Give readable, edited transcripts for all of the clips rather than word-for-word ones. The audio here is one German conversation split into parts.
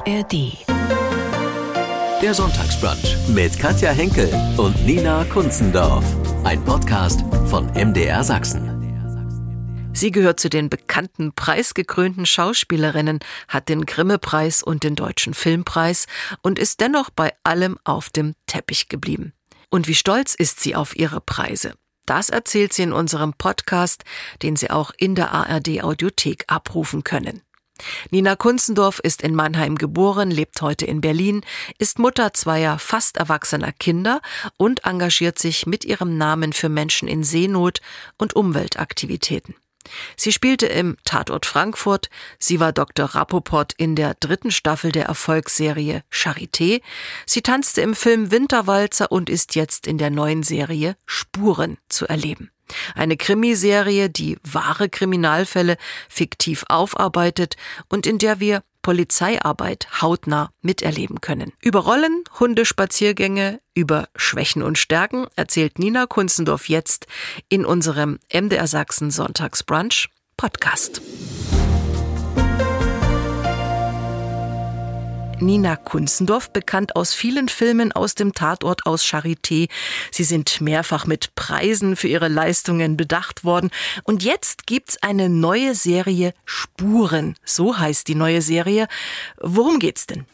ARD. Der Sonntagsbrunch mit Katja Henkel und Nina Kunzendorf. Ein Podcast von MDR Sachsen. Sie gehört zu den bekannten preisgekrönten Schauspielerinnen, hat den Grimme-Preis und den Deutschen Filmpreis und ist dennoch bei allem auf dem Teppich geblieben. Und wie stolz ist sie auf ihre Preise? Das erzählt sie in unserem Podcast, den Sie auch in der ARD-Audiothek abrufen können. Nina Kunzendorf ist in Mannheim geboren, lebt heute in Berlin, ist Mutter zweier fast erwachsener Kinder und engagiert sich mit ihrem Namen für Menschen in Seenot und Umweltaktivitäten. Sie spielte im Tatort Frankfurt, sie war Dr. Rappoport in der 3. Staffel der Erfolgsserie Charité, sie tanzte im Film Winterwalzer und ist jetzt in der neuen Serie Spuren zu erleben. Eine Krimiserie, die wahre Kriminalfälle fiktiv aufarbeitet und in der wir Polizeiarbeit hautnah miterleben können. Über Rollen, Hundespaziergänge, über Schwächen und Stärken erzählt Nina Kunzendorf jetzt in unserem MDR Sachsen Sonntagsbrunch Podcast. Nina Kunzendorf, bekannt aus vielen Filmen aus dem Tatort aus Charité. Sie sind mehrfach mit Preisen für ihre Leistungen bedacht worden. Und jetzt gibt's eine neue Serie Spuren. So heißt die neue Serie. Worum geht's denn?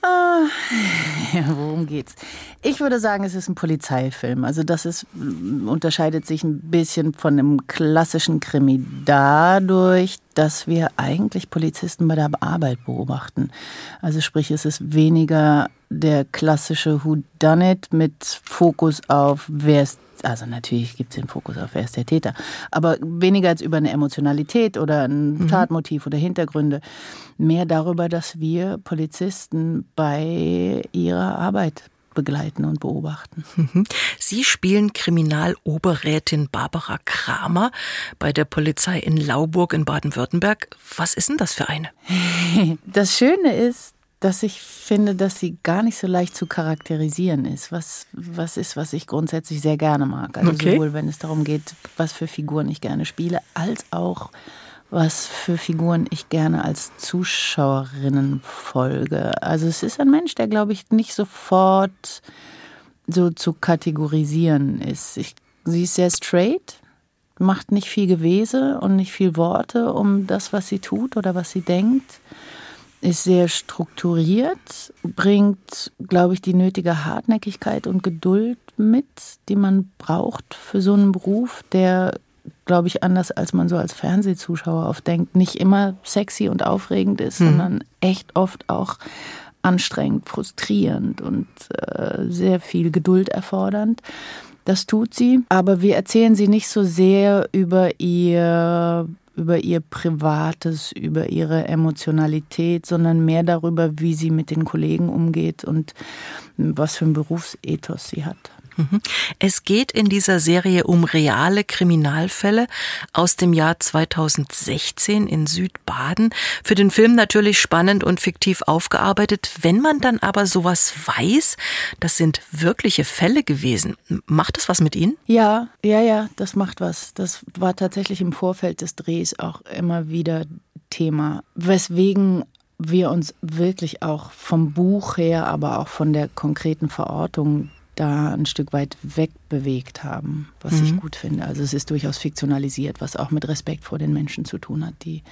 Worum geht's? Ich würde sagen, es ist ein Polizeifilm. Also unterscheidet sich ein bisschen von einem klassischen Krimi dadurch, dass wir eigentlich Polizisten bei der Arbeit beobachten. Also sprich, es ist weniger der klassische Whodunit mit Fokus auf, wer ist, also natürlich gibt es den Fokus auf, wer ist der Täter, aber weniger als über eine Emotionalität oder ein Tatmotiv oder Hintergründe. Mehr darüber, dass wir Polizisten bei ihrer Arbeit begleiten und beobachten. Sie spielen Kriminaloberrätin Barbara Kramer bei der Polizei in Lauburg in Baden-Württemberg. Was ist denn das für eine? Das Schöne ist, dass ich finde, dass sie gar nicht so leicht zu charakterisieren ist. Was ich grundsätzlich sehr gerne mag. Also sowohl, wenn es darum geht, was für Figuren ich gerne spiele, als auch was für Figuren ich gerne als Zuschauerinnen folge. Also es ist ein Mensch, der, glaube ich, nicht sofort so zu kategorisieren ist. Sie ist sehr straight, macht nicht viel Gewese und nicht viel Worte um das, was sie tut oder was sie denkt, ist sehr strukturiert, bringt, glaube ich, die nötige Hartnäckigkeit und Geduld mit, die man braucht für so einen Beruf, der, glaube ich, anders als man so als Fernsehzuschauer oft denkt, nicht immer sexy und aufregend ist, sondern echt oft auch anstrengend, frustrierend und sehr viel Geduld erfordernd. Das tut sie, aber wir erzählen sie nicht so sehr über ihr Privates, über ihre Emotionalität, sondern mehr darüber, wie sie mit den Kollegen umgeht und was für ein Berufsethos sie hat. Es geht in dieser Serie um reale Kriminalfälle aus dem Jahr 2016 in Südbaden. Für den Film natürlich spannend und fiktiv aufgearbeitet. Wenn man dann aber sowas weiß, das sind wirkliche Fälle gewesen. Macht das was mit Ihnen? Ja, das macht was. Das war tatsächlich im Vorfeld des Drehs auch immer wieder Thema. Weswegen wir uns wirklich auch vom Buch her, aber auch von der konkreten Verortung da ein Stück weit wegbewegt haben, was ich gut finde. Also es ist durchaus fiktionalisiert, was auch mit Respekt vor den Menschen zu tun hat, die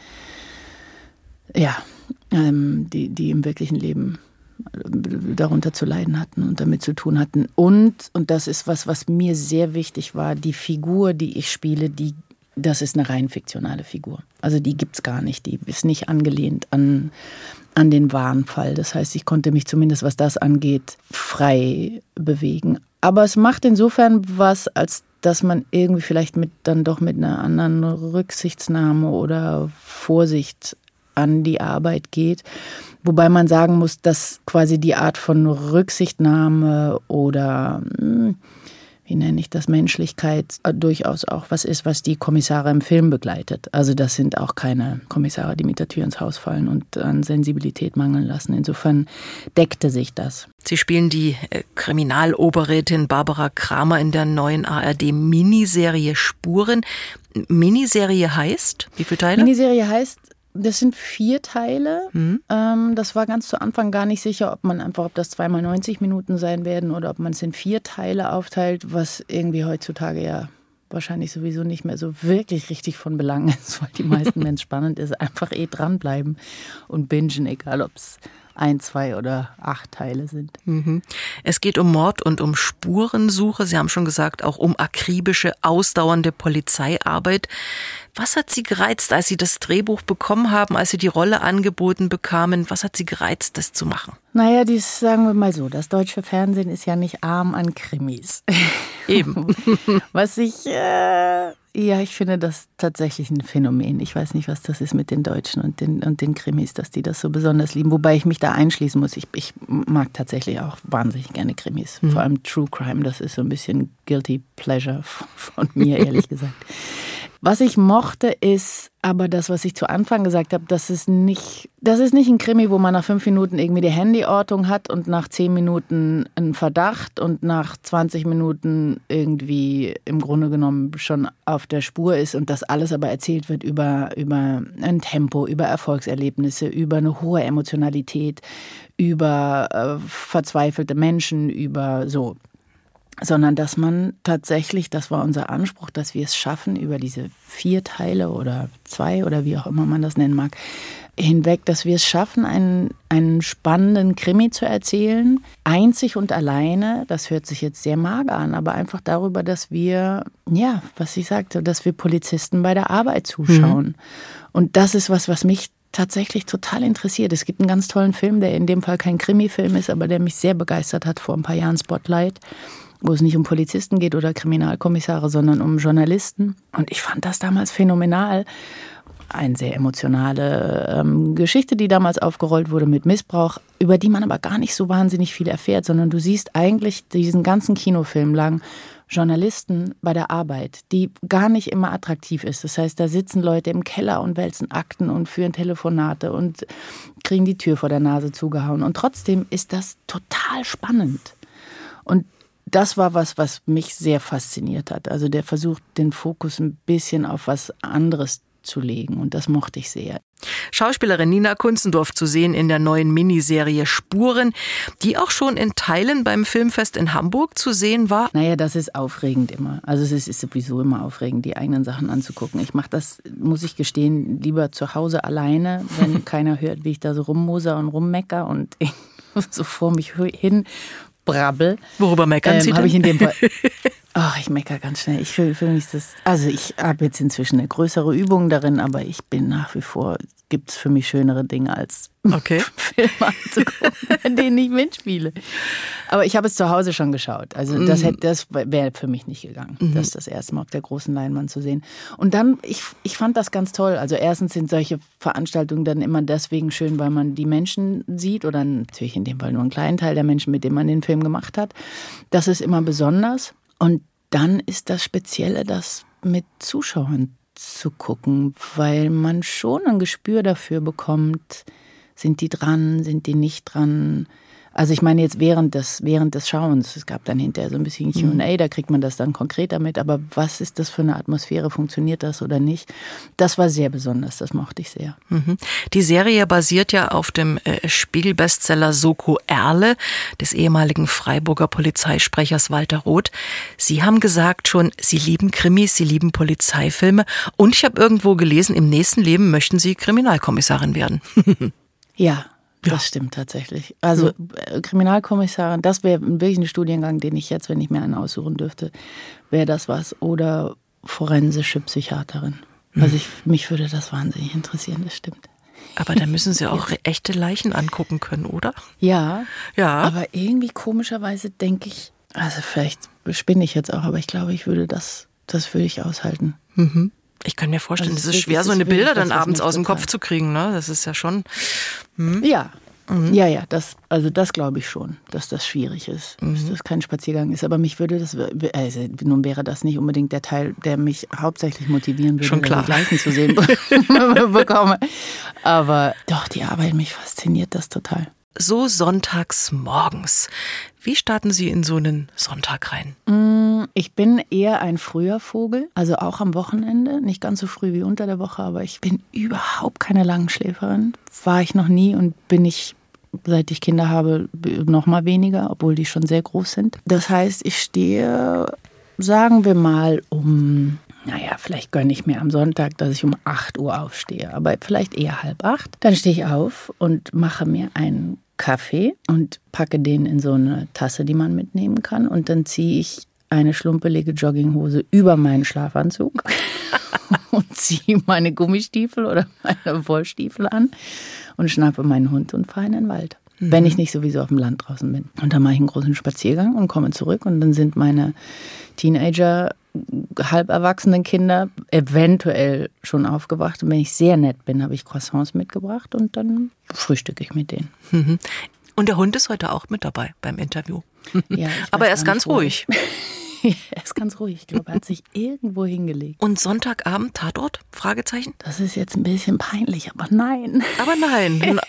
im wirklichen Leben darunter zu leiden hatten und damit zu tun hatten. Und das ist was mir sehr wichtig war, die Figur, die ich spiele, das ist eine rein fiktionale Figur. Also die gibt's gar nicht, die ist nicht angelehnt an den wahren Fall. Das heißt, ich konnte mich zumindest, was das angeht, frei bewegen. Aber es macht insofern was, als dass man irgendwie vielleicht dann doch mit einer anderen Rücksichtsnahme oder Vorsicht an die Arbeit geht. Wobei man sagen muss, dass quasi die Art von Rücksichtnahme oder wie nenne ich das, Menschlichkeit durchaus auch was ist, was die Kommissare im Film begleitet. Also das sind auch keine Kommissare, die mit der Tür ins Haus fallen und an Sensibilität mangeln lassen. Insofern deckte sich das. Sie spielen die Kriminaloberrätin Barbara Kramer in der neuen ARD-Miniserie Spuren. Miniserie heißt, wie viele Teile? Miniserie heißt Das sind 4 Teile. Das war ganz zu Anfang gar nicht sicher, ob das 2 mal 90 Minuten sein werden oder ob man es in 4 Teile aufteilt, was irgendwie heutzutage ja wahrscheinlich sowieso nicht mehr so wirklich richtig von Belang ist, weil die meisten, wenn es spannend ist, einfach dranbleiben und bingen, egal ob es 1, 2 oder 8 Teile sind. Es geht um Mord und um Spurensuche. Sie haben schon gesagt, auch um akribische, ausdauernde Polizeiarbeit. Was hat Sie gereizt, als Sie das Drehbuch bekommen haben, als Sie die Rolle angeboten bekamen? Was hat Sie gereizt, das zu machen? Naja, sagen wir mal so, das deutsche Fernsehen ist ja nicht arm an Krimis. Eben. Ich finde das tatsächlich ein Phänomen. Ich weiß nicht, was das ist mit den Deutschen und den Krimis, dass die das so besonders lieben. Wobei ich mich da einschließen muss. Ich mag tatsächlich auch wahnsinnig gerne Krimis. Vor allem True Crime, das ist so ein bisschen Guilty Pleasure von mir, ehrlich gesagt. Was ich mochte, ist aber das, was ich zu Anfang gesagt habe, das ist nicht ein Krimi, wo man nach 5 Minuten irgendwie die Handyortung hat und nach 10 Minuten einen Verdacht und nach 20 Minuten irgendwie im Grunde genommen schon auf der Spur ist und das alles aber erzählt wird über ein Tempo, über Erfolgserlebnisse, über eine hohe Emotionalität, über verzweifelte Menschen, über so. Sondern dass man tatsächlich, das war unser Anspruch, dass wir es schaffen, über diese 4 Teile oder 2 oder wie auch immer man das nennen mag, hinweg, dass wir es schaffen, einen spannenden Krimi zu erzählen, einzig und alleine, das hört sich jetzt sehr mager an, aber einfach darüber, dass wir, ja, was ich sagte, dass wir Polizisten bei der Arbeit zuschauen. Und das ist was mich tatsächlich total interessiert. Es gibt einen ganz tollen Film, der in dem Fall kein Krimi-Film ist, aber der mich sehr begeistert hat vor ein paar Jahren, Spotlight, wo es nicht um Polizisten geht oder Kriminalkommissare, sondern um Journalisten. Und ich fand das damals phänomenal. Eine sehr emotionale Geschichte, die damals aufgerollt wurde mit Missbrauch, über die man aber gar nicht so wahnsinnig viel erfährt, sondern du siehst eigentlich diesen ganzen Kinofilm lang Journalisten bei der Arbeit, die gar nicht immer attraktiv ist. Das heißt, da sitzen Leute im Keller und wälzen Akten und führen Telefonate und kriegen die Tür vor der Nase zugehauen. Und trotzdem ist das total spannend. Und das war was mich sehr fasziniert hat. Also der versucht, den Fokus ein bisschen auf was anderes zu legen. Und das mochte ich sehr. Schauspielerin Nina Kunzendorf zu sehen in der neuen Miniserie Spuren, die auch schon in Teilen beim Filmfest in Hamburg zu sehen war. Naja, das ist aufregend immer. Also es ist sowieso immer aufregend, die eigenen Sachen anzugucken. Ich mache das, muss ich gestehen, lieber zu Hause alleine, wenn keiner hört, wie ich da so rummoser und rummecker und so vor mich hin brabbel. Worüber meckern Sie denn? Habe ich in dem Fall. Ich meckere ganz schnell. Ich will nicht das. Also ich habe jetzt inzwischen eine größere Übung darin, aber ich bin nach wie vor, gibt es für mich schönere Dinge als Filme anzugucken, in denen ich mitspiele. Aber ich habe es zu Hause schon geschaut. Also das wäre für mich nicht gegangen, das erste Mal auf der großen Leinwand zu sehen. Und dann, ich fand das ganz toll. Also erstens sind solche Veranstaltungen dann immer deswegen schön, weil man die Menschen sieht oder natürlich in dem Fall nur einen kleinen Teil der Menschen, mit denen man den Film gemacht hat. Das ist immer besonders. Und dann ist das Spezielle, das mit Zuschauern zu gucken, weil man schon ein Gespür dafür bekommt, sind die dran, sind die nicht dran. Also ich meine jetzt während des Schauens, es gab dann hinterher so ein bisschen Q&A, da kriegt man das dann konkreter mit, aber was ist das für eine Atmosphäre, funktioniert das oder nicht? Das war sehr besonders, das mochte ich sehr. Die Serie basiert ja auf dem Spiegel-Bestseller Soko Erle des ehemaligen Freiburger Polizeisprechers Walter Roth. Sie haben gesagt schon, Sie lieben Krimis, Sie lieben Polizeifilme und ich habe irgendwo gelesen, im nächsten Leben möchten Sie Kriminalkommissarin werden. Ja. Das stimmt tatsächlich. Also Kriminalkommissarin, das wäre wirklich ein Studiengang, den ich jetzt, wenn ich mir einen aussuchen dürfte, wäre das was. Oder forensische Psychiaterin. Also mich würde das wahnsinnig interessieren, das stimmt. Aber da müssen Sie auch echte Leichen angucken können, oder? Ja. Aber irgendwie komischerweise denke ich, also vielleicht spinne ich jetzt auch, aber ich glaube, ich würde das würde ich aushalten. Ich kann mir vorstellen, es ist schwer, so eine Bilder dann abends aus dem Kopf zu kriegen. Ne? Das ist ja schon... Ja, das glaube ich schon, dass das schwierig ist, dass das kein Spaziergang ist. Aber mich würde nun wäre das nicht unbedingt der Teil, der mich hauptsächlich motivieren würde, schon klar, die Leichen zu sehen bekomme. Aber doch, die Arbeit, mich fasziniert das total. So sonntags morgens. Wie starten Sie in so einen Sonntag rein? Ich bin eher ein früher Vogel, also auch am Wochenende. Nicht ganz so früh wie unter der Woche, aber ich bin überhaupt keine Langschläferin. War ich noch nie und bin ich, seit ich Kinder habe, noch mal weniger, obwohl die schon sehr groß sind. Das heißt, ich stehe, sagen wir mal, vielleicht gönne ich mir am Sonntag, dass ich um 8 Uhr aufstehe, aber vielleicht eher 7:30. Dann stehe ich auf und mache mir einen Kaffee und packe den in so eine Tasse, die man mitnehmen kann. Und dann ziehe ich eine schlumpelige Jogginghose über meinen Schlafanzug und ziehe meine Gummistiefel oder meine Wollstiefel an und schnappe meinen Hund und fahre in den Wald. Wenn ich nicht sowieso auf dem Land draußen bin. Und dann mache ich einen großen Spaziergang und komme zurück. Und dann sind meine Teenager, halb erwachsenen Kinder eventuell schon aufgewacht. Und wenn ich sehr nett bin, habe ich Croissants mitgebracht und dann frühstücke ich mit denen. Mhm. Und der Hund ist heute auch mit dabei beim Interview. Ja, aber er ist ganz ruhig. Er ist ganz ruhig. Ich glaube, er hat sich irgendwo hingelegt. Und Sonntagabend Tatort? Fragezeichen? Das ist jetzt ein bisschen peinlich, aber nein. Aber nein.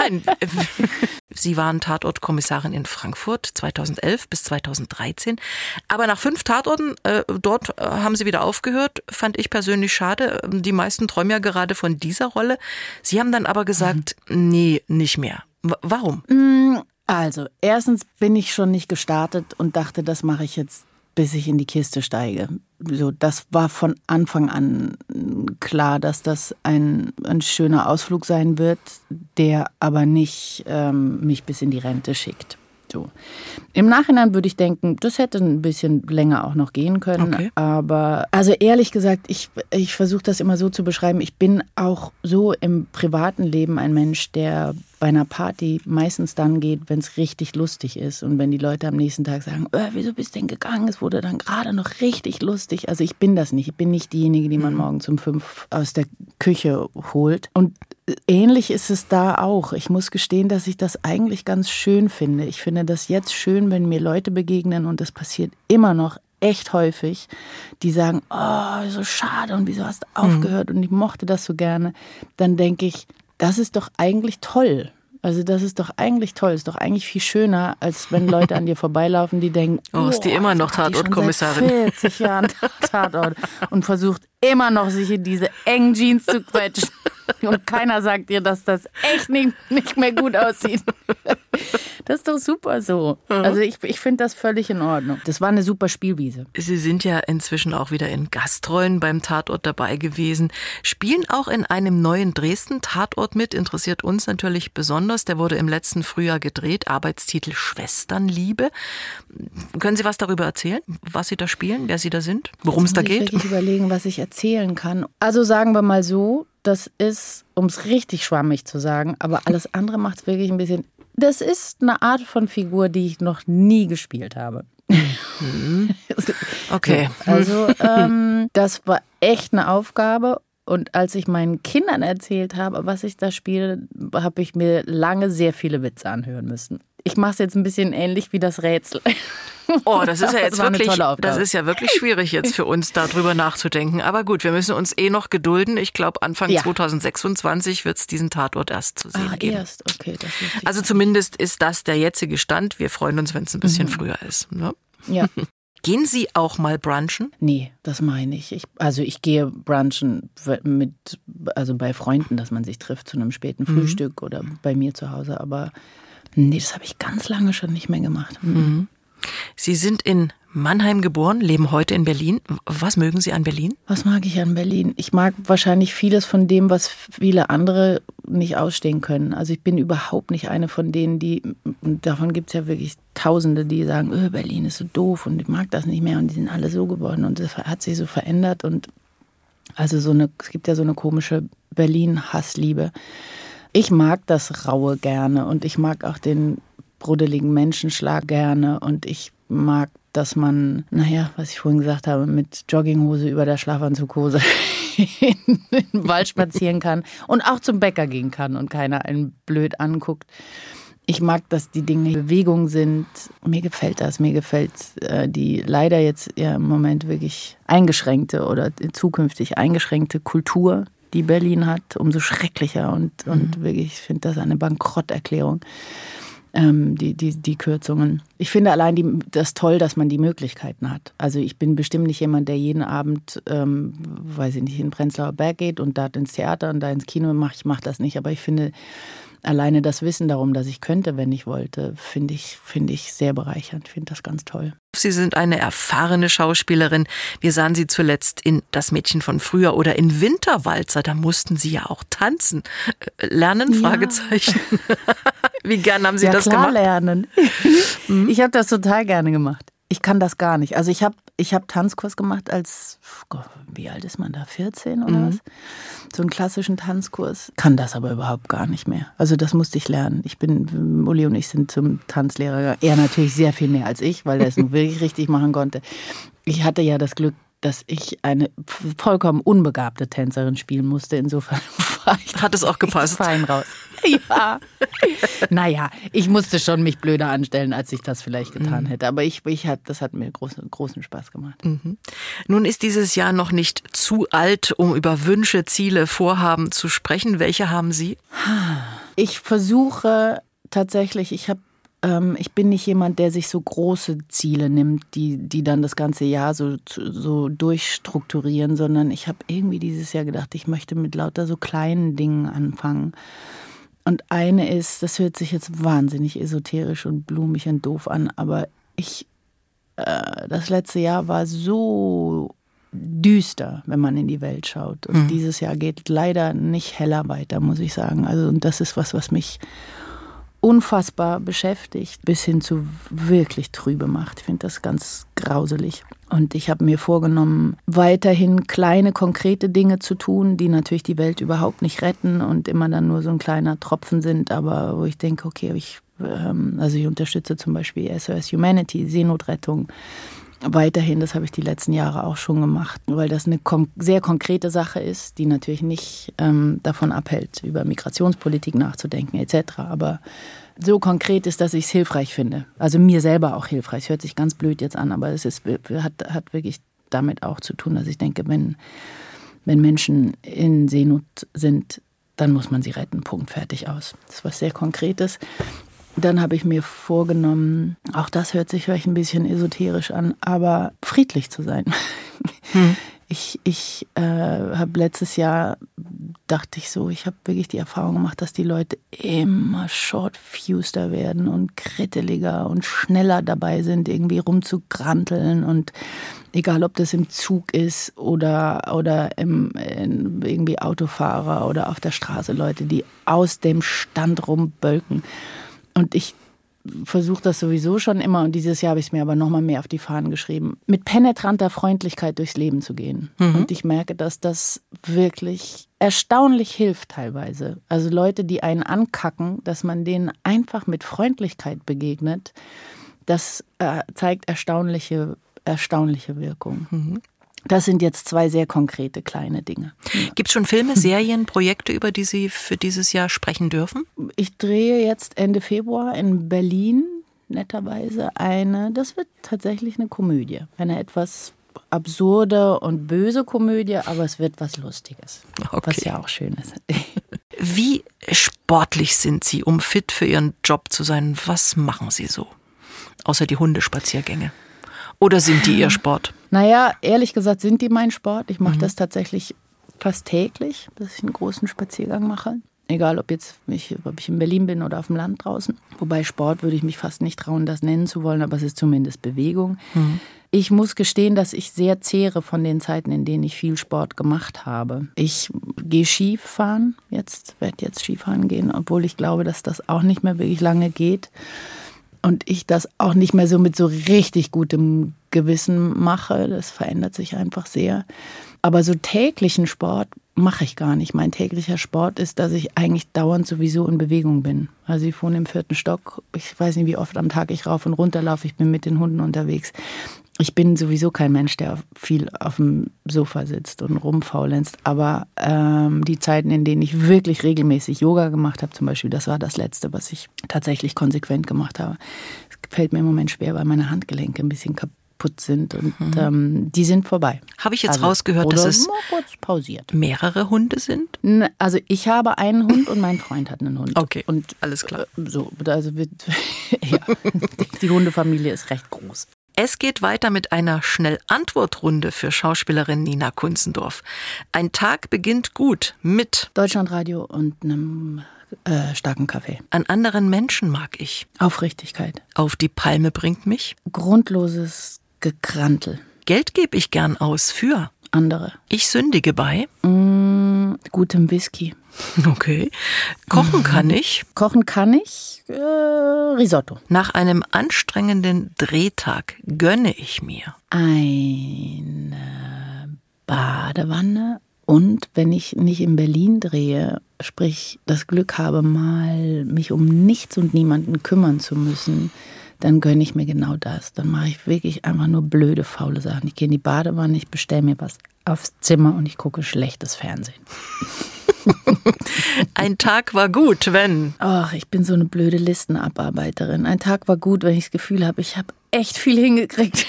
Sie waren Tatortkommissarin in Frankfurt 2011 bis 2013. Aber nach 5 Tatorten, dort haben Sie wieder aufgehört. Fand ich persönlich schade. Die meisten träumen ja gerade von dieser Rolle. Sie haben dann aber gesagt, nee, nicht mehr. Warum? Also, erstens bin ich schon nicht gestartet und dachte, das mache ich jetzt, bis ich in die Kiste steige. So, das war von Anfang an klar, dass das ein schöner Ausflug sein wird, der aber nicht mich bis in die Rente schickt. So. Im Nachhinein würde ich denken, das hätte ein bisschen länger auch noch gehen können. Okay. Aber also ehrlich gesagt, ich versuche das immer so zu beschreiben, ich bin auch so im privaten Leben ein Mensch, der bei einer Party meistens dann geht, wenn es richtig lustig ist. Und wenn die Leute am nächsten Tag sagen, wieso bist du denn gegangen? Es wurde dann gerade noch richtig lustig. Also ich bin das nicht. Ich bin nicht diejenige, die man morgens um 5 aus der Küche holt. Und ähnlich ist es da auch. Ich muss gestehen, dass ich das eigentlich ganz schön finde. Ich finde das jetzt schön, wenn mir Leute begegnen und das passiert immer noch echt häufig, die sagen, oh, so schade und wieso hast du aufgehört und ich mochte das so gerne. Dann denke ich, das ist doch eigentlich toll. Also das ist doch eigentlich toll. Ist doch eigentlich viel schöner, als wenn Leute an dir vorbeilaufen, die denken, ist die immer noch Tatortkommissarin? 40 Jahren Tatort und versucht immer noch, sich in diese engen Jeans zu quetschen. Und keiner sagt dir, dass das echt nicht mehr gut aussieht. Das ist doch super so. Also ich finde das völlig in Ordnung. Das war eine super Spielwiese. Sie sind ja inzwischen auch wieder in Gastrollen beim Tatort dabei gewesen. Spielen auch in einem neuen Dresden-Tatort mit. Interessiert uns natürlich besonders. Der wurde im letzten Frühjahr gedreht. Arbeitstitel Schwesternliebe. Können Sie was darüber erzählen? Was Sie da spielen? Wer Sie da sind? Worum es da geht? Ich muss wirklich überlegen, was ich erzählen kann. Also sagen wir mal so, das ist, um es richtig schwammig zu sagen, aber alles andere macht es wirklich ein bisschen. Das ist eine Art von Figur, die ich noch nie gespielt habe. Okay. Also das war echt eine Aufgabe. Und als ich meinen Kindern erzählt habe, was ich da spiele, habe ich mir lange sehr viele Witze anhören müssen. Ich mache es jetzt ein bisschen ähnlich wie das Rätsel. Oh, das ist ja jetzt wirklich, das ist ja wirklich schwierig jetzt für uns, darüber nachzudenken. Aber gut, wir müssen uns noch gedulden. Ich glaube, Anfang 2026 wird es diesen Tatort erst zu sehen geben. Erst, okay. Das also zumindest ist das der jetzige Stand. Wir freuen uns, wenn es ein bisschen früher ist. Ne? Ja. Gehen Sie auch mal brunchen? Nee, das meine ich. Ich gehe brunchen bei Freunden, dass man sich trifft zu einem späten Frühstück oder bei mir zu Hause. Aber nee, das habe ich ganz lange schon nicht mehr gemacht. Sie sind in Mannheim geboren, leben heute in Berlin. Was mögen Sie an Berlin? Was mag ich an Berlin? Ich mag wahrscheinlich vieles von dem, was viele andere nicht ausstehen können. Also ich bin überhaupt nicht eine von denen, und davon gibt es ja wirklich Tausende, die sagen, Berlin ist so doof und ich mag das nicht mehr und die sind alle so geworden und das hat sich so verändert. Und also es gibt ja so eine komische Berlin-Hassliebe. Ich mag das Raue gerne und ich mag auch den brodeligen Menschenschlag gerne und ich mag, dass man, was ich vorhin gesagt habe, mit Jogginghose über der Schlafanzughose in den Wald spazieren kann und auch zum Bäcker gehen kann und keiner einen blöd anguckt. Ich mag, dass die Dinge in Bewegung sind. Mir gefällt das. Mir gefällt die leider jetzt im Moment wirklich eingeschränkte oder zukünftig eingeschränkte Kultur, die Berlin hat, umso schrecklicher. Und wirklich, ich finde das eine Bankrotterklärung, die Kürzungen. Ich finde allein das toll, dass man die Möglichkeiten hat. Also ich bin bestimmt nicht jemand, der jeden Abend, weiß ich nicht, in den Prenzlauer Berg geht und da ins Theater und da ins Kino macht. Ich mache das nicht. Aber ich finde alleine das Wissen darum, dass ich könnte, wenn ich wollte, finde ich sehr bereichernd. Ich finde das ganz toll. Sie sind eine erfahrene Schauspielerin. Wir sahen Sie zuletzt in Das Mädchen von früher oder in Winterwalzer. Da mussten Sie ja auch tanzen. Lernen? Ja. Fragezeichen. Wie gern haben Sie das gemacht? Ja, klar, lernen. Ich habe das total gerne gemacht. Ich kann das gar nicht. Also ich hab Tanzkurs gemacht als, wie alt ist man da, 14 oder was? So einen klassischen Tanzkurs. Kann das aber überhaupt gar nicht mehr. Also das musste ich lernen. Uli und ich sind zum Tanzlehrer. Er natürlich sehr viel mehr als ich, weil er es nur wirklich richtig machen konnte. Ich hatte ja das Glück, dass ich eine vollkommen unbegabte Tänzerin spielen musste. Insofern hat es auch gepasst. Fein raus. Ja. Naja, ich musste schon mich blöder anstellen, als ich das vielleicht getan hätte. Aber das hat mir großen Spaß gemacht. Nun ist dieses Jahr noch nicht zu alt, um über Wünsche, Ziele, Vorhaben zu sprechen. Welche haben Sie? Ich versuche tatsächlich, ich bin nicht jemand, der sich so große Ziele nimmt, die dann das ganze Jahr so durchstrukturieren, sondern ich habe irgendwie dieses Jahr gedacht, ich möchte mit lauter so kleinen Dingen anfangen. Und eine ist, das hört sich jetzt wahnsinnig esoterisch und blumig und doof an, aber das letzte Jahr war so düster, wenn man in die Welt schaut. Und dieses Jahr geht leider nicht heller weiter, muss ich sagen. Also, und das ist was mich unfassbar beschäftigt, bis hin zu wirklich trübe macht. Ich finde das ganz grauselig. Und ich habe mir vorgenommen, weiterhin kleine, konkrete Dinge zu tun, die natürlich die Welt überhaupt nicht retten und immer dann nur so ein kleiner Tropfen sind, aber wo ich denke, okay, ich unterstütze zum Beispiel SOS Humanity, Seenotrettung, weiterhin, das habe ich die letzten Jahre auch schon gemacht, weil das eine sehr konkrete Sache ist, die natürlich nicht davon abhält, über Migrationspolitik nachzudenken etc., aber so konkret ist, dass ich es hilfreich finde. Also mir selber auch hilfreich. Es hört sich ganz blöd jetzt an, aber es hat wirklich damit auch zu tun, dass ich denke, wenn Menschen in Seenot sind, dann muss man sie retten. Punkt, fertig, aus. Das ist was sehr Konkretes. Dann habe ich mir vorgenommen, auch das hört sich vielleicht ein bisschen esoterisch an, aber friedlich zu sein. Ich habe letztes Jahr, dachte ich so, ich habe wirklich die Erfahrung gemacht, dass die Leute immer short-fuster werden und kritteliger und schneller dabei sind, irgendwie rumzugranteln und egal, ob das im Zug ist oder irgendwie Autofahrer oder auf der Straße Leute, die aus dem Stand rumbölken. Und ich versuche das sowieso schon immer und dieses Jahr habe ich es mir aber noch mal mehr auf die Fahnen geschrieben, mit penetranter Freundlichkeit durchs Leben zu gehen. Und ich merke, dass das wirklich erstaunlich hilft teilweise. Also Leute, die einen ankacken, dass man denen einfach mit Freundlichkeit begegnet, das zeigt erstaunliche Wirkung. Das sind jetzt 2 sehr konkrete kleine Dinge. Gibt es schon Filme, Serien, Projekte, über die Sie für dieses Jahr sprechen dürfen? Ich drehe jetzt Ende Februar in Berlin netterweise das wird tatsächlich eine Komödie. Eine etwas absurde und böse Komödie, aber es wird was Lustiges. Okay. Was ja auch schön ist. Wie sportlich sind Sie, um fit für Ihren Job zu sein? Was machen Sie so? Außer die Hundespaziergänge. Oder sind die Ihr Sport? Naja, ehrlich gesagt sind die mein Sport. Ich mache das tatsächlich fast täglich, dass ich einen großen Spaziergang mache. Egal, ob ich in Berlin bin oder auf dem Land draußen. Wobei Sport würde ich mich fast nicht trauen, das nennen zu wollen, aber es ist zumindest Bewegung. Ich muss gestehen, dass ich sehr zehre von den Zeiten, in denen ich viel Sport gemacht habe. Ich gehe Skifahren, werde jetzt Skifahren gehen, obwohl ich glaube, dass das auch nicht mehr wirklich lange geht. Und ich das auch nicht mehr so mit so richtig gutem Gewissen mache. Das verändert sich einfach sehr. Aber so täglichen Sport mache ich gar nicht. Mein täglicher Sport ist, dass ich eigentlich dauernd sowieso in Bewegung bin. Also ich wohne im 4. Stock. Ich weiß nicht, wie oft am Tag ich rauf und runter laufe. Ich bin mit den Hunden unterwegs. Ich bin sowieso kein Mensch, der viel auf dem Sofa sitzt und rumfaulenzt. Aber die Zeiten, in denen ich wirklich regelmäßig Yoga gemacht habe, zum Beispiel, das war das Letzte, was ich tatsächlich konsequent gemacht habe. Es fällt mir im Moment schwer, weil meine Handgelenke ein bisschen kaputt sind und die sind vorbei. Habe ich jetzt rausgehört, dass es kurz pausiert. Mehrere Hunde sind? Also ich habe einen Hund und mein Freund hat einen Hund. Okay, und alles klar. Die Hundefamilie ist recht groß. Es geht weiter mit einer Schnellantwortrunde für Schauspielerin Nina Kunzendorf. Ein Tag beginnt gut mit Deutschlandradio und einem starken Kaffee. An anderen Menschen mag ich. Aufrichtigkeit. Auf die Palme bringt mich. Grundloses Gekrantel. Geld gebe ich gern aus für andere. Ich sündige bei gutem Whisky. Okay. Kochen kann ich. Kochen kann ich Risotto. Nach einem anstrengenden Drehtag gönne ich mir eine Badewanne. Und wenn ich nicht in Berlin drehe, sprich das Glück habe, mal mich um nichts und niemanden kümmern zu müssen, dann gönne ich mir genau das. Dann mache ich wirklich einfach nur blöde, faule Sachen. Ich gehe in die Badewanne, ich bestelle mir was aufs Zimmer und ich gucke schlechtes Fernsehen. Ein Tag war gut, wenn... Ach, ich bin so eine blöde Listenabarbeiterin. Ein Tag war gut, wenn ich das Gefühl habe, ich habe echt viel hingekriegt.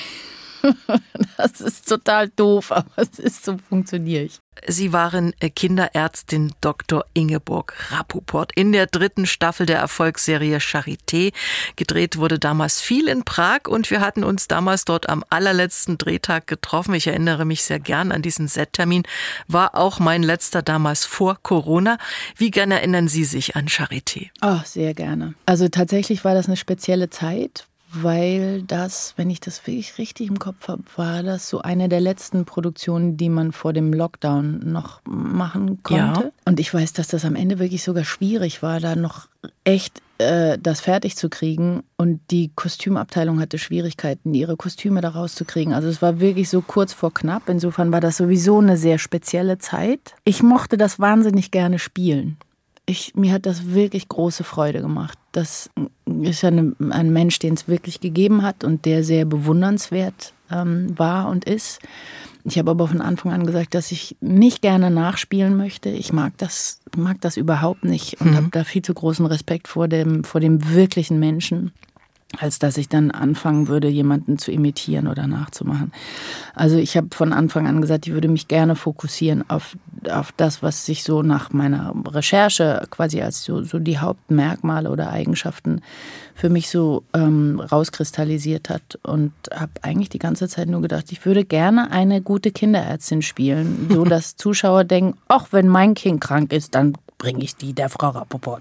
Das ist total doof, aber es ist so, funktioniere ich. Sie waren Kinderärztin Dr. Ingeborg Rapoport in der 3. Staffel der Erfolgsserie Charité. Gedreht wurde damals viel in Prag und wir hatten uns damals dort am allerletzten Drehtag getroffen. Ich erinnere mich sehr gern an diesen Settermin. War auch mein letzter damals vor Corona. Wie gern erinnern Sie sich an Charité? Oh, sehr gerne. Also tatsächlich war das eine spezielle Zeit. Weil das, wenn ich das wirklich richtig im Kopf habe, war das so eine der letzten Produktionen, die man vor dem Lockdown noch machen konnte. Ja. Und ich weiß, dass das am Ende wirklich sogar schwierig war, da noch echt das fertig zu kriegen. Und die Kostümabteilung hatte Schwierigkeiten, ihre Kostüme da rauszukriegen. Also es war wirklich so kurz vor knapp. Insofern war das sowieso eine sehr spezielle Zeit. Ich mochte das wahnsinnig gerne spielen. Mir hat das wirklich große Freude gemacht. Das ist ja ein Mensch, den es wirklich gegeben hat und der sehr bewundernswert war und ist. Ich habe aber von Anfang an gesagt, dass ich nicht gerne nachspielen möchte. Ich mag das überhaupt nicht und habe da viel zu großen Respekt vor dem wirklichen Menschen, als dass ich dann anfangen würde, jemanden zu imitieren oder nachzumachen. Also ich habe von Anfang an gesagt, ich würde mich gerne fokussieren auf das, was sich so nach meiner Recherche quasi als so die Hauptmerkmale oder Eigenschaften für mich so rauskristallisiert hat. Und habe eigentlich die ganze Zeit nur gedacht, ich würde gerne eine gute Kinderärztin spielen, so dass Zuschauer denken, ach, wenn mein Kind krank ist, dann bringe ich die der Frau Rapoport.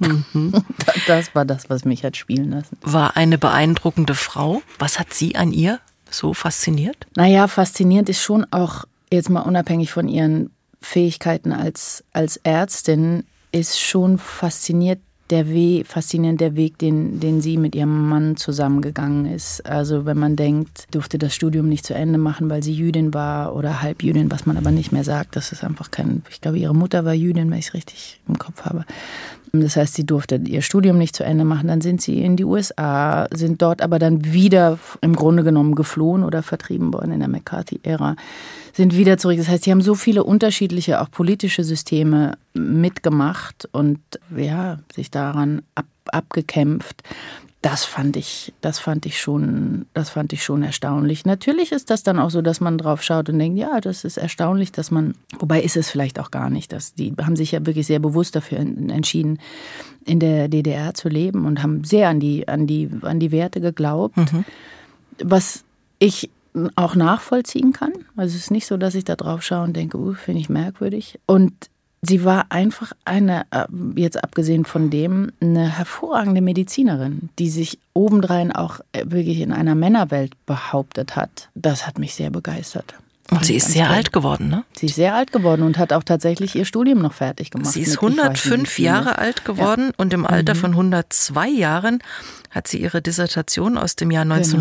Das war das, was mich hat spielen lassen. War eine beeindruckende Frau. Was hat Sie an ihr so fasziniert? Naja, faszinierend ist schon auch, jetzt mal unabhängig von ihren Fähigkeiten als Ärztin, ist schon faszinierend der Weg, den sie mit ihrem Mann zusammengegangen ist. Also wenn man denkt, durfte das Studium nicht zu Ende machen, weil sie Jüdin war oder Halbjüdin, was man aber nicht mehr sagt. Das ist einfach ich glaube, ihre Mutter war Jüdin, wenn ich es richtig im Kopf habe. Das heißt, sie durfte ihr Studium nicht zu Ende machen. Dann sind sie in die USA, sind dort aber dann wieder im Grunde genommen geflohen oder vertrieben worden in der McCarthy-Ära, sind wieder zurück. Das heißt, sie haben so viele unterschiedliche, auch politische Systeme mitgemacht und ja, sich daran abgekämpft. Das fand ich schon erstaunlich. Natürlich ist das dann auch so, dass man drauf schaut und denkt, ja, das ist erstaunlich, wobei ist es vielleicht auch gar nicht. Die haben sich ja wirklich sehr bewusst dafür entschieden, in der DDR zu leben und haben sehr an die Werte geglaubt, was ich auch nachvollziehen kann. Also es ist nicht so, dass ich da drauf schaue und denke, finde ich merkwürdig. Und sie war einfach jetzt abgesehen von dem, eine hervorragende Medizinerin, die sich obendrein auch wirklich in einer Männerwelt behauptet hat. Das hat mich sehr begeistert. Und sie ist sehr alt geworden, ne? Sie ist sehr alt geworden und hat auch tatsächlich ihr Studium noch fertig gemacht. Sie ist 105 Jahre alt geworden und im Alter von 102 Jahren hat sie ihre Dissertation aus dem Jahr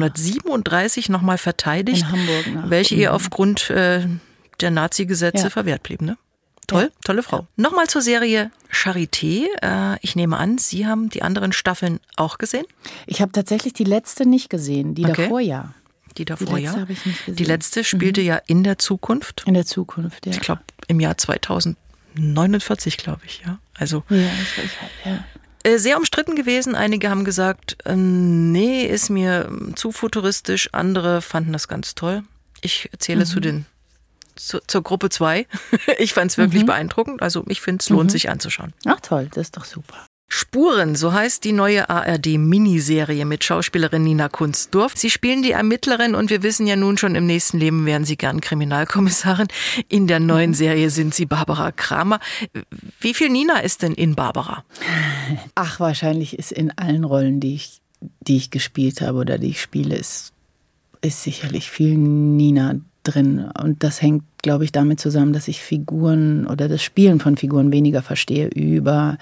1937 nochmal verteidigt, in Hamburg, welche ihr aufgrund der Nazi-Gesetze verwehrt blieb, ne? Toll, tolle Frau. Nochmal zur Serie Charité. Ich nehme an, Sie haben die anderen Staffeln auch gesehen? Ich habe tatsächlich die letzte nicht gesehen, die davor ja. Die davor ja. Habe ich nicht gesehen. Die letzte spielte ja in der Zukunft. In der Zukunft, ja. Ich glaube im Jahr 2049, glaube ich, ja. Also ja. Sehr umstritten gewesen. Einige haben gesagt, nee, ist mir zu futuristisch. Andere fanden das ganz toll. Ich zähle zur Gruppe 2. Ich fand es wirklich beeindruckend. Also ich finde, es lohnt sich anzuschauen. Ach toll, das ist doch super. Spuren, so heißt die neue ARD-Miniserie mit Schauspielerin Nina Kunstdorf. Sie spielen die Ermittlerin und wir wissen ja nun schon, im nächsten Leben wären Sie gern Kriminalkommissarin. In der neuen Serie sind Sie Barbara Kramer. Wie viel Nina ist denn in Barbara? Ach, wahrscheinlich ist in allen Rollen, die ich gespielt habe oder die ich spiele, ist sicherlich viel Nina drin. Und das hängt, glaube ich, damit zusammen, dass ich Figuren oder das Spielen von Figuren weniger verstehe über,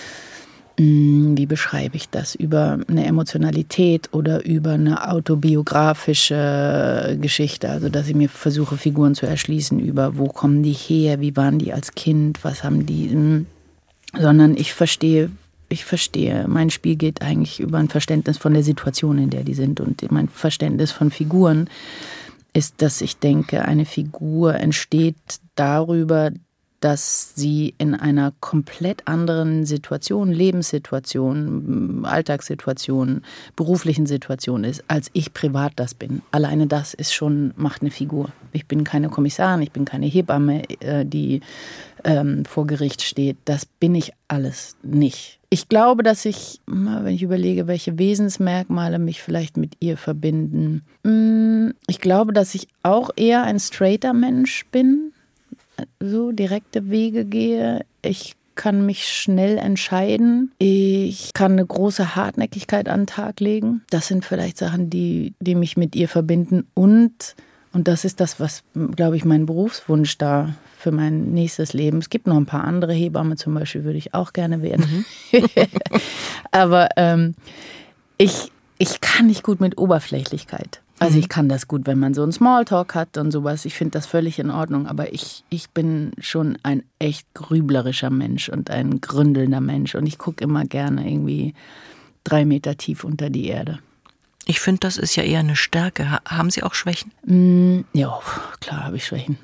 wie beschreibe ich das, über eine Emotionalität oder über eine autobiografische Geschichte. Also, dass ich mir versuche, Figuren zu erschließen über, wo kommen die her, wie waren die als Kind, was haben die, sondern ich verstehe, mein Spiel geht eigentlich über ein Verständnis von der Situation, in der die sind. Und mein Verständnis von Figuren ist, dass ich denke, eine Figur entsteht darüber, dass sie in einer komplett anderen Situation, Lebenssituation, Alltagssituation, beruflichen Situation ist, als ich privat das bin. Alleine das ist schon, macht eine Figur. Ich bin keine Kommissarin, ich bin keine Hebamme, die vor Gericht steht. Das bin ich alles nicht. Ich glaube, dass ich, wenn ich überlege, welche Wesensmerkmale mich vielleicht mit ihr verbinden, ich glaube, dass ich auch eher ein straighter Mensch bin, so direkte Wege gehe. Ich kann mich schnell entscheiden. Ich kann eine große Hartnäckigkeit an den Tag legen. Das sind vielleicht Sachen, die mich mit ihr verbinden. Und das ist das, was, glaube ich, mein Berufswunsch da für mein nächstes Leben. Es gibt noch ein paar andere. Hebamme zum Beispiel würde ich auch gerne werden. Aber ich kann nicht gut mit Oberflächlichkeit. Also ich kann das gut, wenn man so einen Smalltalk hat und sowas. Ich finde das völlig in Ordnung. Aber ich bin schon ein echt grüblerischer Mensch und ein gründelnder Mensch. Und ich gucke immer gerne irgendwie 3 Meter tief unter die Erde. Ich finde, das ist ja eher eine Stärke. Haben Sie auch Schwächen? Ja, klar habe ich Schwächen.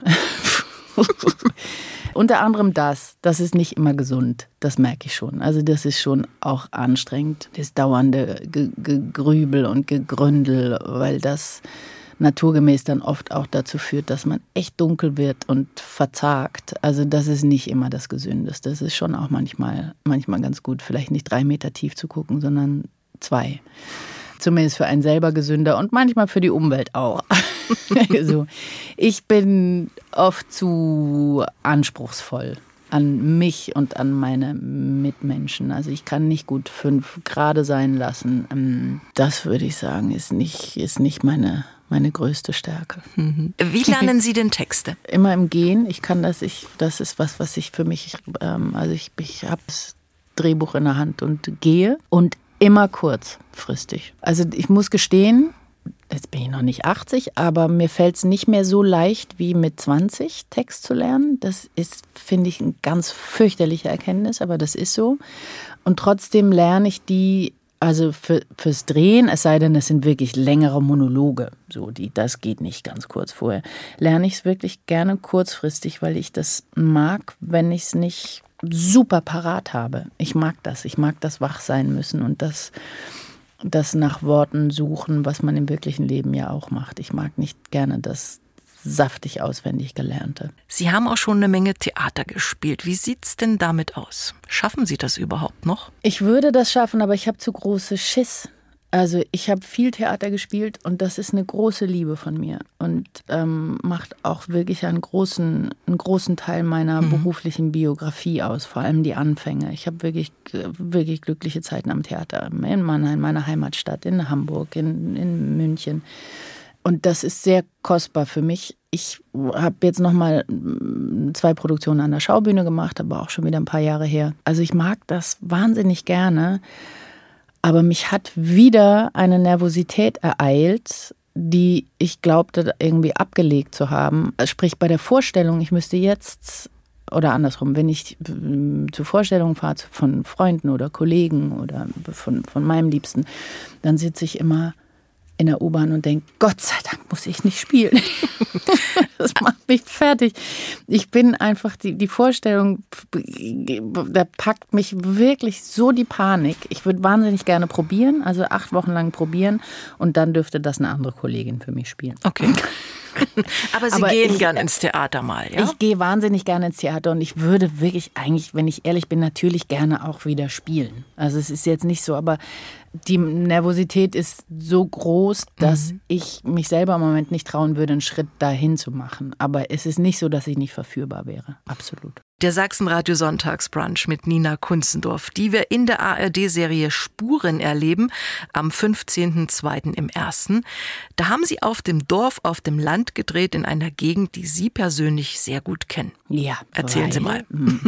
Unter anderem das ist nicht immer gesund, das merke ich schon. Also das ist schon auch anstrengend, das dauernde Gegrübel und Gegründel, weil das naturgemäß dann oft auch dazu führt, dass man echt dunkel wird und verzagt. Also das ist nicht immer das Gesündeste. Das ist schon auch manchmal ganz gut, vielleicht nicht 3 Meter tief zu gucken, sondern 2. Zumindest für einen selber gesünder und manchmal für die Umwelt auch. Also, ich bin oft zu anspruchsvoll an mich und an meine Mitmenschen. Also ich kann nicht gut 5 Grade sein lassen. Das würde ich sagen, ist nicht meine größte Stärke. Wie lernen Sie denn Texte? Immer im Gehen. Ich kann das ist was ich für mich, also ich habe das Drehbuch in der Hand und gehe und immer kurzfristig. Also ich muss gestehen, jetzt bin ich noch nicht 80, aber mir fällt es nicht mehr so leicht wie mit 20 Text zu lernen. Das ist, finde ich, eine ganz fürchterliche Erkenntnis, aber das ist so. Und trotzdem lerne ich die, also fürs Drehen, es sei denn, es sind wirklich längere Monologe, so das geht nicht ganz kurz vorher, lerne ich es wirklich gerne kurzfristig, weil ich das mag, wenn ich es nicht super parat habe. Ich mag das wach sein müssen und das nach Worten suchen, was man im wirklichen Leben ja auch macht. Ich mag nicht gerne das saftig auswendig Gelernte. Sie haben auch schon eine Menge Theater gespielt. Wie sieht's denn damit aus? Schaffen Sie das überhaupt noch? Ich würde das schaffen, aber ich habe zu große Schiss. Also ich habe viel Theater gespielt und das ist eine große Liebe von mir und macht auch wirklich einen großen Teil meiner beruflichen Biografie aus, vor allem die Anfänge. Ich habe wirklich glückliche Zeiten am Theater in Mannheim, meiner Heimatstadt, in Hamburg, in München. Und das ist sehr kostbar für mich. Ich habe jetzt noch mal 2 Produktionen an der Schaubühne gemacht, aber auch schon wieder ein paar Jahre her. Also ich mag das wahnsinnig gerne. Aber mich hat wieder eine Nervosität ereilt, die ich glaubte irgendwie abgelegt zu haben. Sprich bei der Vorstellung, ich müsste jetzt, oder andersrum, wenn ich zur Vorstellung fahre von Freunden oder Kollegen oder von meinem Liebsten, dann sitze ich immer in der U-Bahn und denke, Gott sei Dank muss ich nicht spielen. Das macht mich fertig. Ich bin einfach, die Vorstellung, da packt mich wirklich so die Panik. Ich würde wahnsinnig gerne probieren, also 8 Wochen lang probieren und dann dürfte das eine andere Kollegin für mich spielen. Okay. Aber Sie gehen gern ins Theater mal, ja? Ich gehe wahnsinnig gerne ins Theater und ich würde wirklich eigentlich, wenn ich ehrlich bin, natürlich gerne auch wieder spielen. Also es ist jetzt nicht so, aber die Nervosität ist so groß, dass ich mich selber im Moment nicht trauen würde, einen Schritt dahin zu machen. Aber es ist nicht so, dass ich nicht verführbar wäre. Absolut. Der Sachsenradio Sonntagsbrunch mit Nina Kunzendorf, die wir in der ARD-Serie Spuren erleben, am 15.02. im 1. Da haben Sie auf dem Dorf, auf dem Land gedreht, in einer Gegend, die Sie persönlich sehr gut kennen. Ja. Erzählen Sie mal.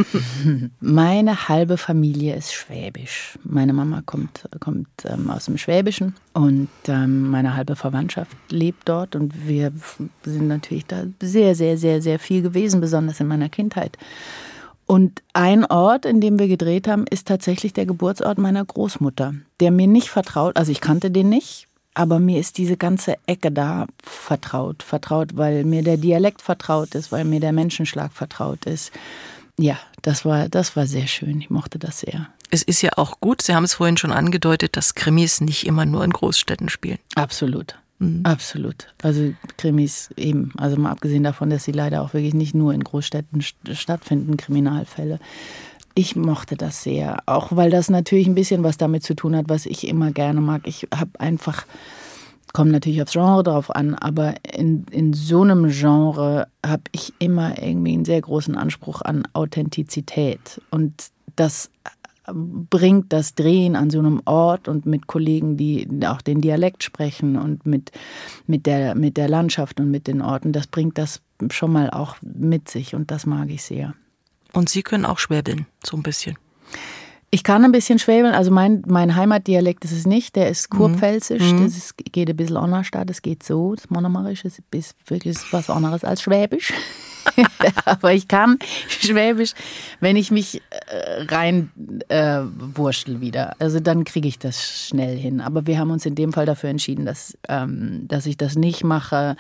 Meine halbe Familie ist schwäbisch. Meine Mama kommt aus dem Schwäbischen und meine halbe Verwandtschaft lebt dort und wir sind natürlich da sehr, sehr, sehr, sehr viel gewesen, besonders in meiner Kindheit. Und ein Ort, in dem wir gedreht haben, ist tatsächlich der Geburtsort meiner Großmutter, der mir nicht vertraut, also ich kannte den nicht, aber mir ist diese ganze Ecke da vertraut, weil mir der Dialekt vertraut ist, weil mir der Menschenschlag vertraut ist. Ja, das war sehr schön, ich mochte das sehr. Es ist ja auch gut, Sie haben es vorhin schon angedeutet, dass Krimis nicht immer nur in Großstädten spielen. Absolut. Absolut. Also Krimis eben, also mal abgesehen davon, dass sie leider auch wirklich nicht nur in Großstädten stattfinden, Kriminalfälle. Ich mochte das sehr, auch weil das natürlich ein bisschen was damit zu tun hat, was ich immer gerne mag. Ich habe einfach, kommt natürlich aufs Genre drauf an, aber in so einem Genre habe ich immer irgendwie einen sehr großen Anspruch an Authentizität und das bringt das Drehen an so einem Ort und mit Kollegen, die auch den Dialekt sprechen und mit der Landschaft und mit den Orten, das bringt das schon mal auch mit sich und das mag ich sehr. Und Sie können auch schwäbeln, so ein bisschen? Ich kann ein bisschen schwäbeln, also mein Heimatdialekt ist es nicht, der ist kurpfälzisch, geht ein bisschen anders, das geht so, das Monomarische ist wirklich was anderes als Schwäbisch. Aber ich kann Schwäbisch, wenn ich mich rein wurschtel wieder. Also dann kriege ich das schnell hin. Aber wir haben uns in dem Fall dafür entschieden, dass ich das nicht mache.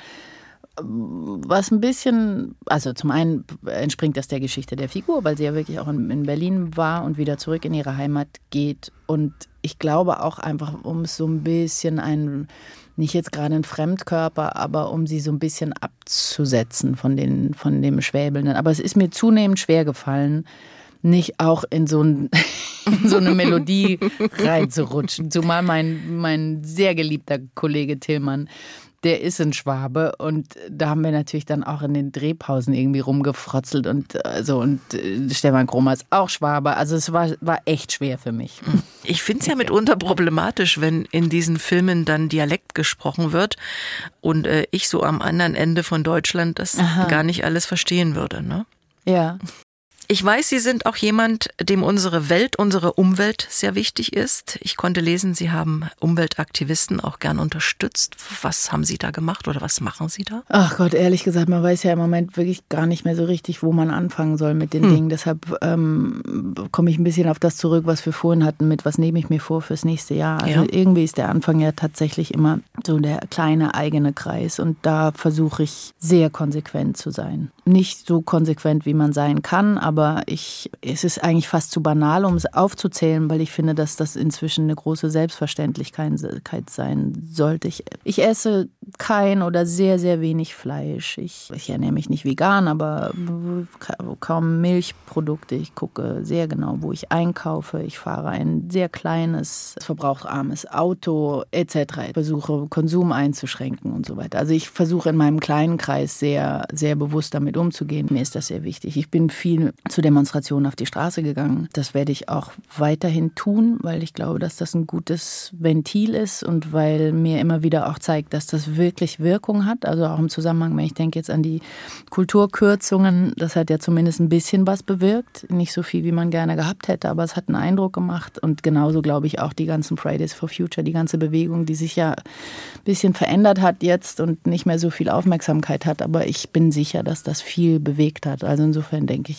Was ein bisschen, also zum einen entspringt das der Geschichte der Figur, weil sie ja wirklich auch in Berlin war und wieder zurück in ihre Heimat geht. Und ich glaube auch einfach, um es so ein bisschen nicht jetzt gerade ein Fremdkörper, aber um sie so ein bisschen abzusetzen von dem Schwäbelnden. Aber es ist mir zunehmend schwer gefallen, nicht auch in so eine Melodie reinzurutschen. Zumal mein sehr geliebter Kollege Tillmann, der ist ein Schwabe und da haben wir natürlich dann auch in den Drehpausen irgendwie rumgefrotzelt und Stefan Kromer ist auch Schwabe. Also es war echt schwer für mich. Ich finde es ja mitunter problematisch, wenn in diesen Filmen dann Dialekt gesprochen wird und ich so am anderen Ende von Deutschland das gar nicht alles verstehen würde, ne? Ja. Ich weiß, Sie sind auch jemand, dem unsere Umwelt sehr wichtig ist. Ich konnte lesen, Sie haben Umweltaktivisten auch gern unterstützt. Was haben Sie da gemacht oder was machen Sie da? Ach Gott, ehrlich gesagt, man weiß ja im Moment wirklich gar nicht mehr so richtig, wo man anfangen soll mit den Dingen. Deshalb komme ich ein bisschen auf das zurück, was wir vorhin hatten, mit was nehme ich mir vor fürs nächste Jahr. Also irgendwie ist der Anfang ja tatsächlich immer so der kleine eigene Kreis und da versuche ich sehr konsequent zu sein. Nicht so konsequent, wie man sein kann, aber es ist eigentlich fast zu banal, um es aufzuzählen, weil ich finde, dass das inzwischen eine große Selbstverständlichkeit sein sollte. Ich esse kein oder sehr, sehr wenig Fleisch. Ich ernähre mich nicht vegan, aber kaum Milchprodukte. Ich gucke sehr genau, wo ich einkaufe. Ich fahre ein sehr kleines, verbrauchsarmes Auto etc. Ich versuche, Konsum einzuschränken und so weiter. Also ich versuche in meinem kleinen Kreis sehr, sehr bewusst damit umzugehen. Mir ist das sehr wichtig. Ich bin viel zu Demonstrationen auf die Straße gegangen. Das werde ich auch weiterhin tun, weil ich glaube, dass das ein gutes Ventil ist und weil mir immer wieder auch zeigt, dass das wirklich Wirkung hat. Also auch im Zusammenhang, wenn ich denke jetzt an die Kulturkürzungen, das hat ja zumindest ein bisschen was bewirkt. Nicht so viel, wie man gerne gehabt hätte, aber es hat einen Eindruck gemacht. Und genauso glaube ich auch die ganzen Fridays for Future, die ganze Bewegung, die sich ja ein bisschen verändert hat jetzt und nicht mehr so viel Aufmerksamkeit hat. Aber ich bin sicher, dass das viel bewegt hat. Also insofern denke ich ja,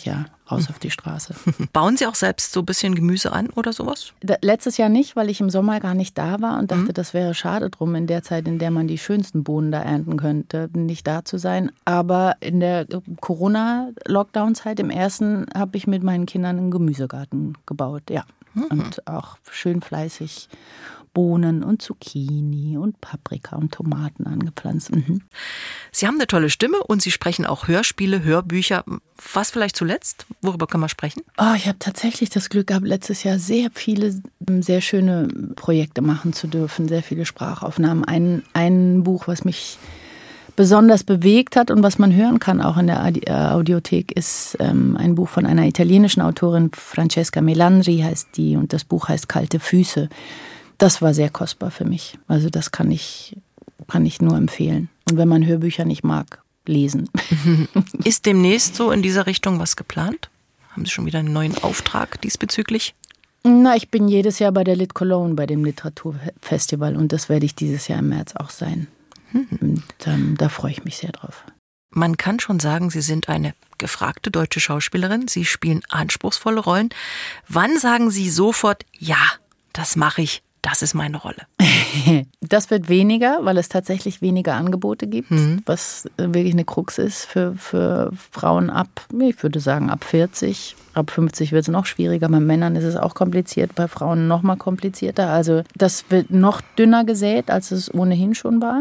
raus auf die Straße. Bauen Sie auch selbst so ein bisschen Gemüse an oder sowas? Letztes Jahr nicht, weil ich im Sommer gar nicht da war und dachte, das wäre schade drum, in der Zeit, in der man die schönsten Bohnen da ernten könnte, nicht da zu sein. Aber in der Corona-Lockdown-Zeit, im ersten, habe ich mit meinen Kindern einen Gemüsegarten gebaut, ja. Und auch schön fleißig Bohnen und Zucchini und Paprika und Tomaten angepflanzt. Sie haben eine tolle Stimme und Sie sprechen auch Hörspiele, Hörbücher. Was vielleicht zuletzt? Worüber können wir sprechen? Ich habe tatsächlich das Glück gehabt, letztes Jahr sehr viele, sehr schöne Projekte machen zu dürfen, sehr viele Sprachaufnahmen. Ein Buch, was mich besonders bewegt hat und was man hören kann, auch in der Audiothek, ist ein Buch von einer italienischen Autorin, Francesca Melandri heißt die, und das Buch heißt Kalte Füße. Das war sehr kostbar für mich. Also das kann ich nur empfehlen. Und wenn man Hörbücher nicht mag, lesen. Ist demnächst so in dieser Richtung was geplant? Haben Sie schon wieder einen neuen Auftrag diesbezüglich? Ich bin jedes Jahr bei der Lit Cologne, bei dem Literaturfestival. Und das werde ich dieses Jahr im März auch sein. Und da freue ich mich sehr drauf. Man kann schon sagen, Sie sind eine gefragte deutsche Schauspielerin. Sie spielen anspruchsvolle Rollen. Wann sagen Sie sofort, ja, das mache ich? Das ist meine Rolle. Das wird weniger, weil es tatsächlich weniger Angebote gibt, was wirklich eine Krux ist für Frauen ich würde sagen ab 40. Ab 50 wird es noch schwieriger. Bei Männern ist es auch kompliziert, bei Frauen noch mal komplizierter. Also das wird noch dünner gesät, als es ohnehin schon war.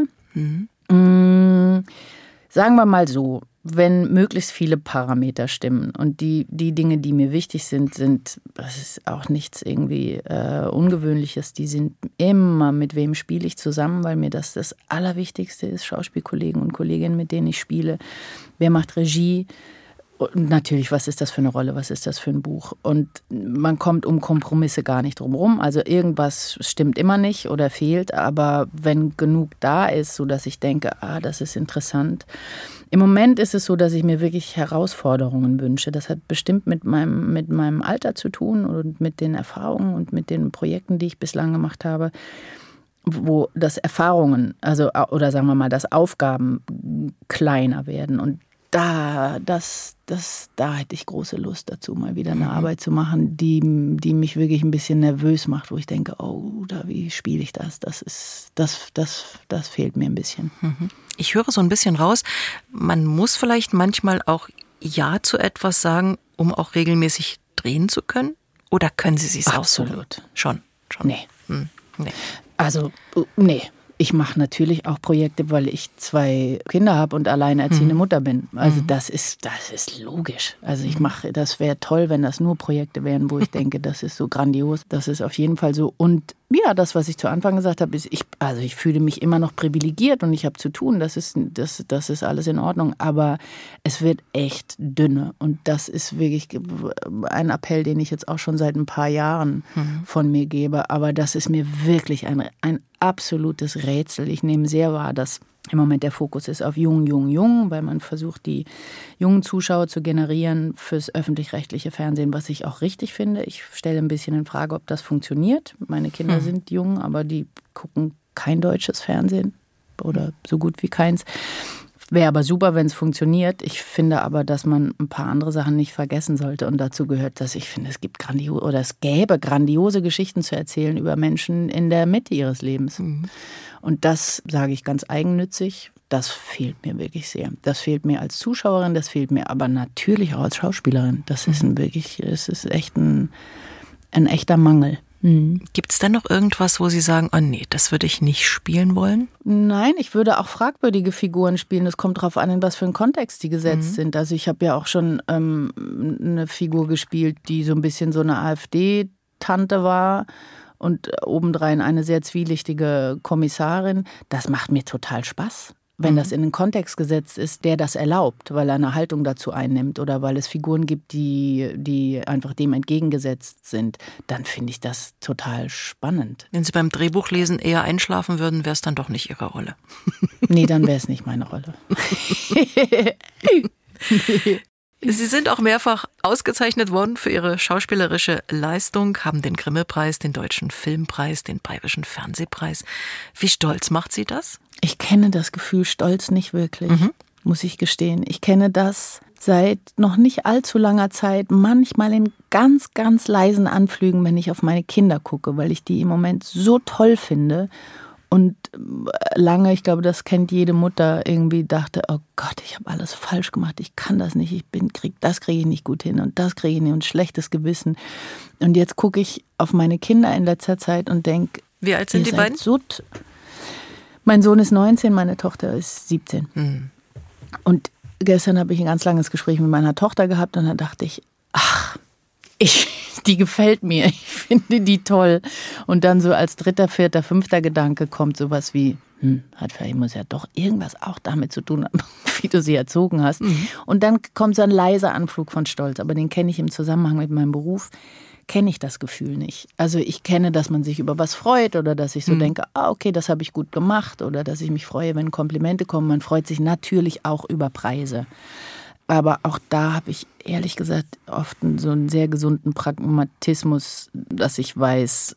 Sagen wir mal so, wenn möglichst viele Parameter stimmen und die Dinge, die mir wichtig sind, das ist auch nichts irgendwie Ungewöhnliches, die sind immer, mit wem spiele ich zusammen, weil mir das Allerwichtigste ist, Schauspielkollegen und Kolleginnen, mit denen ich spiele. Wer macht Regie? Und natürlich, was ist das für eine Rolle, was ist das für ein Buch? Und man kommt um Kompromisse gar nicht drum rum. Also irgendwas stimmt immer nicht oder fehlt, aber wenn genug da ist, sodass ich denke, das ist interessant. Im Moment ist es so, dass ich mir wirklich Herausforderungen wünsche. Das hat bestimmt mit meinem Alter zu tun und mit den Erfahrungen und mit den Projekten, die ich bislang gemacht habe, wo das Erfahrungen, also oder sagen wir mal, dass Aufgaben kleiner werden. Und da hätte ich große Lust dazu, mal wieder eine Arbeit zu machen, die mich wirklich ein bisschen nervös macht, wo ich denke, wie spiele ich das? Das fehlt mir ein bisschen. Ich höre so ein bisschen raus, man muss vielleicht manchmal auch Ja zu etwas sagen, um auch regelmäßig drehen zu können? Oder können Sie sich aussuchen? Absolut. Schon. Nee. Also, nee. Ich mache natürlich auch Projekte, weil ich 2 Kinder habe und alleinerziehende Mutter bin. Also das ist logisch. Also das wäre toll, wenn das nur Projekte wären, wo ich denke, das ist so grandios. Das ist auf jeden Fall so. Und ja, das, was ich zu Anfang gesagt habe, ist, ich fühle mich immer noch privilegiert und ich habe zu tun. Das ist alles in Ordnung. Aber es wird echt dünne. Und das ist wirklich ein Appell, den ich jetzt auch schon seit ein paar Jahren von mir gebe. Aber das ist mir wirklich ein absolutes Rätsel. Ich nehme sehr wahr, dass im Moment der Fokus ist auf jung, weil man versucht, die jungen Zuschauer zu generieren fürs öffentlich-rechtliche Fernsehen, was ich auch richtig finde. Ich stelle ein bisschen in Frage, ob das funktioniert. Meine Kinder sind jung, aber die gucken kein deutsches Fernsehen oder so gut wie keins. Wäre aber super, wenn es funktioniert. Ich finde aber, dass man ein paar andere Sachen nicht vergessen sollte. Und dazu gehört, dass ich finde, es gäbe grandiose Geschichten zu erzählen über Menschen in der Mitte ihres Lebens. Und das sage ich ganz eigennützig. Das fehlt mir wirklich sehr. Das fehlt mir als Zuschauerin, das fehlt mir aber natürlich auch als Schauspielerin. Das ist echt ein echter Mangel. Gibt es denn noch irgendwas, wo Sie sagen, das würde ich nicht spielen wollen? Nein, ich würde auch fragwürdige Figuren spielen. Es kommt darauf an, in was für einen Kontext die gesetzt sind. Also ich habe ja auch schon eine Figur gespielt, die so ein bisschen so eine AfD-Tante war und obendrein eine sehr zwielichtige Kommissarin. Das macht mir total Spaß. Wenn das in einen Kontext gesetzt ist, der das erlaubt, weil er eine Haltung dazu einnimmt oder weil es Figuren gibt, die einfach dem entgegengesetzt sind, dann finde ich das total spannend. Wenn Sie beim Drehbuchlesen eher einschlafen würden, wäre es dann doch nicht Ihre Rolle. Nee, dann wäre es nicht meine Rolle. Sie sind auch mehrfach ausgezeichnet worden für Ihre schauspielerische Leistung, haben den Grimme-Preis, den Deutschen Filmpreis, den Bayerischen Fernsehpreis. Wie stolz macht Sie das? Ich kenne das Gefühl Stolz nicht wirklich, muss ich gestehen. Ich kenne das seit noch nicht allzu langer Zeit manchmal in ganz, ganz leisen Anflügen, wenn ich auf meine Kinder gucke, weil ich die im Moment so toll finde. Und lange, ich glaube, das kennt jede Mutter, irgendwie dachte, oh Gott, ich habe alles falsch gemacht, ich kann das nicht, das kriege ich nicht gut hin und das kriege ich nicht und schlechtes Gewissen. Und jetzt gucke ich auf meine Kinder in letzter Zeit und denke, wie alt sind die beiden? Mein Sohn ist 19, meine Tochter ist 17. Mhm. Und gestern habe ich ein ganz langes Gespräch mit meiner Tochter gehabt und da dachte ich, die gefällt mir, ich finde die toll. Und dann so als 3., 4., 5. Gedanke kommt sowas wie, vielleicht muss ja doch irgendwas auch damit zu tun haben, wie du sie erzogen hast. Mhm. Und dann kommt so ein leiser Anflug von Stolz, aber den kenne ich im Zusammenhang mit meinem Beruf, kenne ich das Gefühl nicht. Also ich kenne, dass man sich über was freut oder dass ich so denke, okay, das habe ich gut gemacht oder dass ich mich freue, wenn Komplimente kommen. Man freut sich natürlich auch über Preise. Aber auch da habe ich ehrlich gesagt oft so einen sehr gesunden Pragmatismus, dass ich weiß,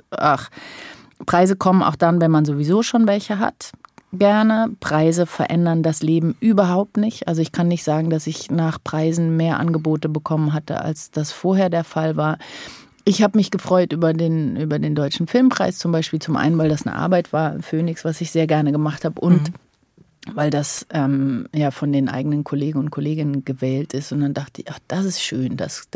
Preise kommen auch dann, wenn man sowieso schon welche hat. Gerne. Preise verändern das Leben überhaupt nicht. Also ich kann nicht sagen, dass ich nach Preisen mehr Angebote bekommen hatte, als das vorher der Fall war. Ich habe mich gefreut über den Deutschen Filmpreis zum Beispiel. Zum einen, weil das eine Arbeit war, Phoenix, was ich sehr gerne gemacht habe und weil das von den eigenen Kollegen und Kolleginnen gewählt ist. Und dann dachte ich, das ist schön,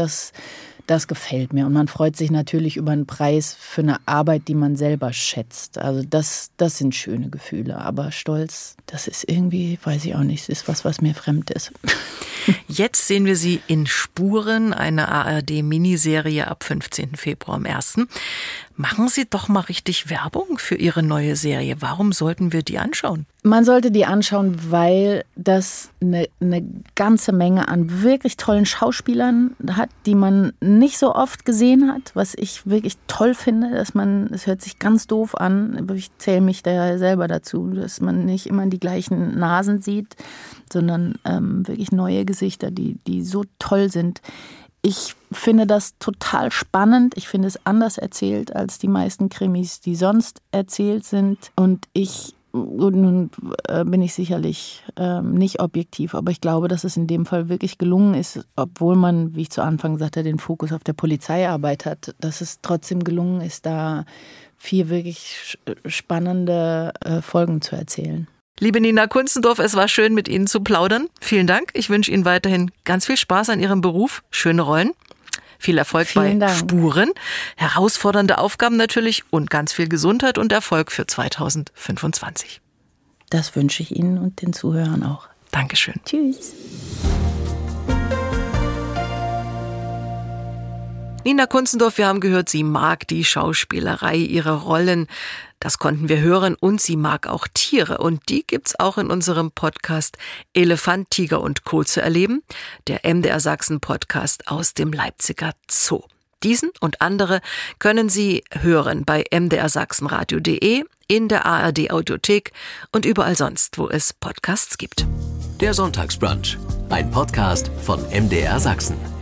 das gefällt mir. Und man freut sich natürlich über einen Preis für eine Arbeit, die man selber schätzt. Also das sind schöne Gefühle. Aber Stolz, das ist irgendwie, weiß ich auch nicht, es ist was mir fremd ist. Jetzt sehen wir Sie in Spuren, eine ARD-Miniserie ab 15. Februar am 1. Machen Sie doch mal richtig Werbung für Ihre neue Serie. Warum sollten wir die anschauen? Man sollte die anschauen, weil das eine ganze Menge an wirklich tollen Schauspielern hat, die man nicht so oft gesehen hat, was ich wirklich toll finde, es hört sich ganz doof an, aber ich zähle mich da ja selber dazu, dass man nicht immer die gleichen Nasen sieht, sondern wirklich neue Gesichter, die so toll sind. Ich finde das total spannend. Ich finde es anders erzählt als die meisten Krimis, die sonst erzählt sind. Und nun bin ich sicherlich nicht objektiv, aber ich glaube, dass es in dem Fall wirklich gelungen ist, obwohl man, wie ich zu Anfang sagte, den Fokus auf der Polizeiarbeit hat, dass es trotzdem gelungen ist, da 4 wirklich spannende Folgen zu erzählen. Liebe Nina Kunzendorf, es war schön, mit Ihnen zu plaudern. Vielen Dank. Ich wünsche Ihnen weiterhin ganz viel Spaß an Ihrem Beruf, schöne Rollen, viel Erfolg bei Spuren, herausfordernde Aufgaben natürlich und ganz viel Gesundheit und Erfolg für 2025. Das wünsche ich Ihnen und den Zuhörern auch. Dankeschön. Tschüss. Nina Kunzendorf, wir haben gehört, sie mag die Schauspielerei, ihre Rollen. Das konnten wir hören und sie mag auch Tiere. Und die gibt's auch in unserem Podcast Elefant, Tiger und Co. zu erleben. Der MDR Sachsen Podcast aus dem Leipziger Zoo. Diesen und andere können Sie hören bei mdrsachsenradio.de, in der ARD Audiothek und überall sonst, wo es Podcasts gibt. Der Sonntagsbrunch, ein Podcast von MDR Sachsen.